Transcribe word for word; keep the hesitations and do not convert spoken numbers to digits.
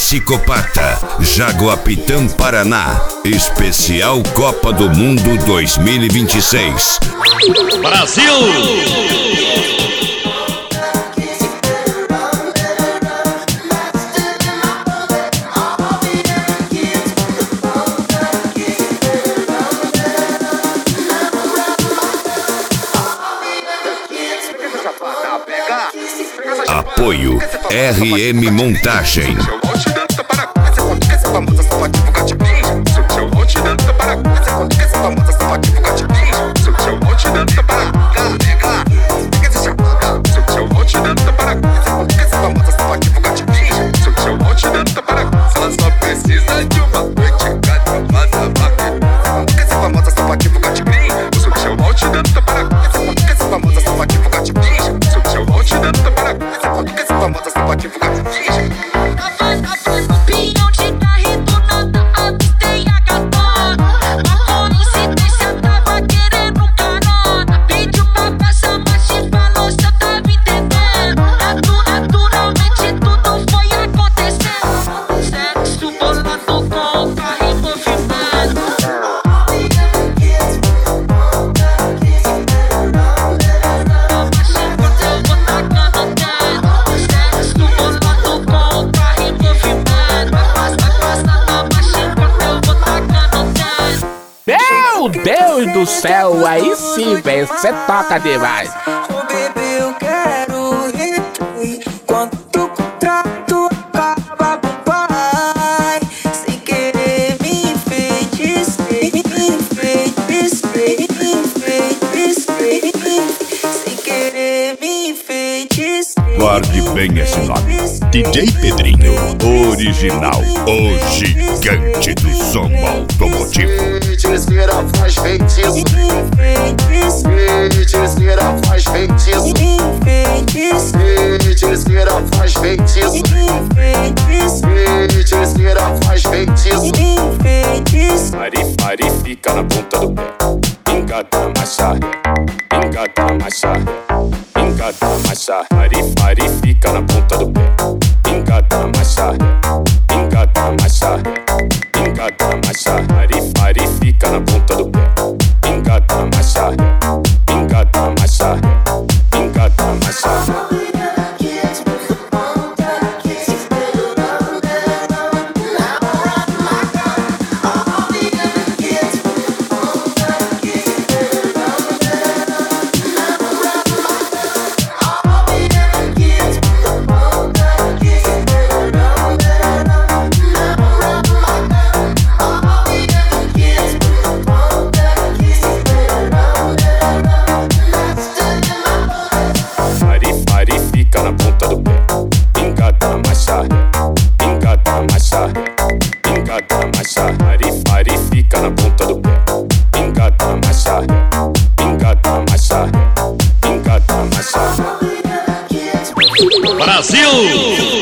Psicopata, Jaguapitã, Paraná. Especial Copa do Mundo dois mil e vinte e seis. Brasil! Apoio R M Montagem. Ela só precisa de uma noite gatamada. Essa famosa safativo gatibrim. Eu sou o seu monte dando para. Essa famosa safativo gatibrim. Eu sou o seu monte dando para. Essa famosa safativo gatibrim. Meu Deus do céu, aí sim, velho, cê toca demais. Ô bebê, eu quero retribuir quanto contrato acaba pro pai. Sem querer me enfeitiçei, me enfeitiçei, me enfeitiçei. Sem querer me enfeitiçei. Guarde bem esse nome. D J Pedrinho, original, o gigante do som automotivo. Feiticeira faz feitiço. Feiticeira faz feitiço. Feiticeira faz feitiço. Feiticeira faz feitiço. Mari, Mari fica na ponta do pé. Engata, macha, engata, macha, engata, macha. Mari, Mari fica na ponta do pé. Engata, macha, engata, macha, engata, macha. Mari, Mari fica na ponta do pé. Engata, macha, engata, macha, engata, macha. Brasil!